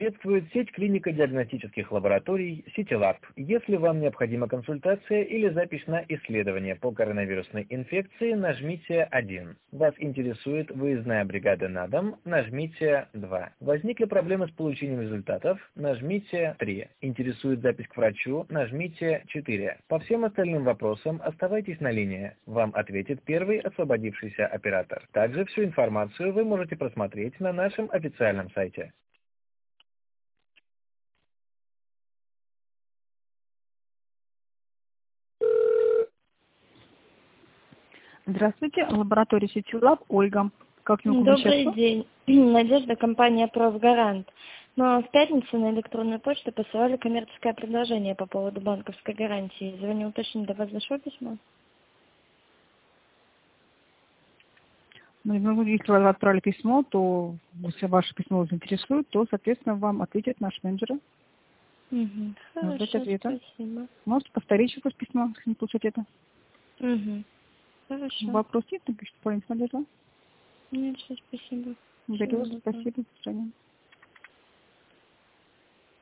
Приветствует сеть клинико-диагностических лабораторий CityLab. Если вам необходима консультация или запись на исследование по коронавирусной инфекции, нажмите 1. Вас интересует выездная бригада на дом, нажмите 2. Возникли проблемы с получением результатов, нажмите 3. Интересует запись к врачу, нажмите 4. По всем остальным вопросам оставайтесь на линии. Вам ответит первый освободившийся оператор. Также всю информацию вы можете просмотреть на нашем официальном сайте. Здравствуйте, лаборатория CityLab, Ольга. Как не Добрый день. Надежда, компания «Профгарант». Но в пятницу на электронную почту посылали коммерческое предложение по поводу банковской гарантии. Звоню уточнить, до вас дошло письмо? Ну, если вы отправили письмо, то если ваше письмо вас интересует, то, соответственно, вам ответят наши менеджеры. Хорошо, спасибо. Можете повторить еще письмо, если не получите это. Хорошо. Вопрос есть, напишите, Надежда. Нет, все, спасибо. Спасибо. До свидания.